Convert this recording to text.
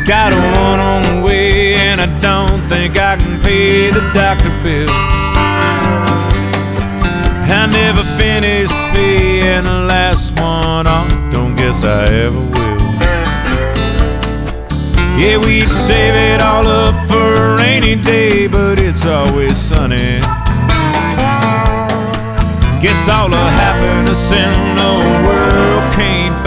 Got one on the way, and I don't think I can pay the doctor bill. I never finished paying the last one off, don't guess I ever will. Yeah, we'd save it all up for a rainy day, but it's always sunny. Guess all the happiness in the world came